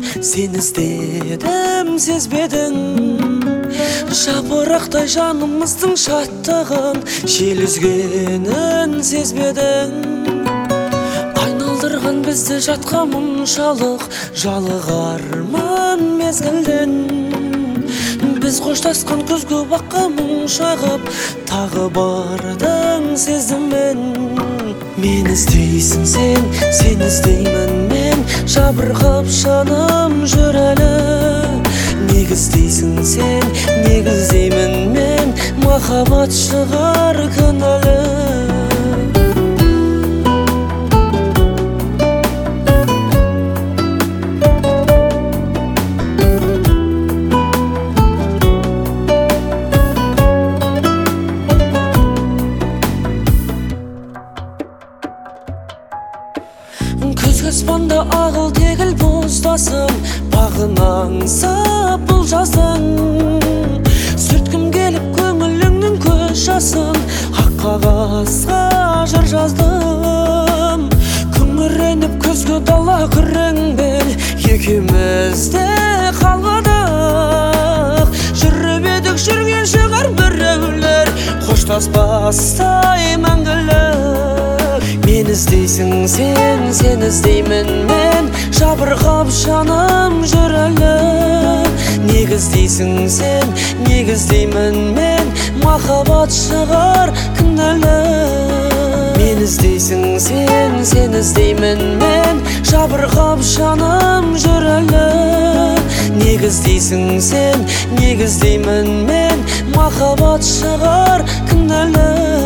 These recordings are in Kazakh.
Сен іздедім, сезбедің. Жапырақтай жанымыздың шаттығын, жел үзгенін сезбедің. Айналдырған бізді жатқа мұншалық, жалығармын мезгілден. Біз қоштасқан күзгі баққа мұң шағып, тағы бардың сездім мен. Мен іздейсің сен, сен іздеймін мен, жабырқап жаным жүр әлі. Неге іздейсің сен, неге іздеймін мен, махаббат шығар кінәлі. Күзгі аспанда ағыл тегіл боздасым, бағын аңсап бұл жаздың. Сүрткім келіп көңіліңнің көз жасын, ақ қағазға жыр жаздым. Күңіреніп күзгі дала күреңбел, екеуміз де қалғадық. Жүріп едік жүрген шығар біреулер, қоштаспастай мәңгілік. Мен іздейсің сен, сен іздеймін мен, жабырқап жаным жүр әлі. Неге іздейсің сен, неге іздеймін мен, махаббат шығар кінәлі. Мен іздейсің сен, сен іздеймін мен, жабырқап жаным жүр әлі. Неге іздейсің сен, неге іздеймін мен, махаббат шығар кінәлі.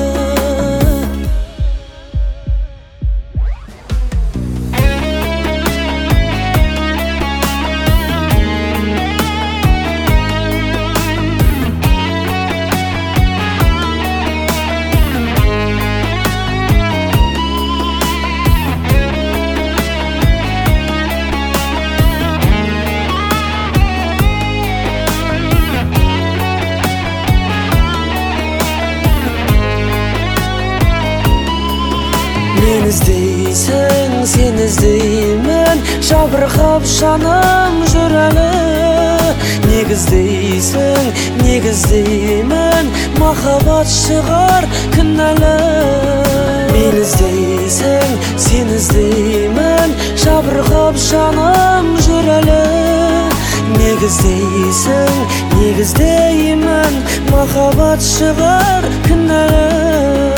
Мен іздейсің, сен іздеймін, жабырқап жаным жүр әлі. Неге іздейсің, неге іздеймін, махаббат шығар кінәлі. Мен іздейсің, сен іздеймін, жабырқап жаным жүр әлі. Неге іздейсің, неге іздеймін, махаббат шығар кінәлі.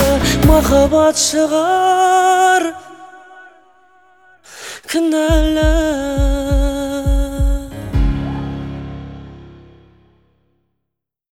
Махаббат шығар кінәлі.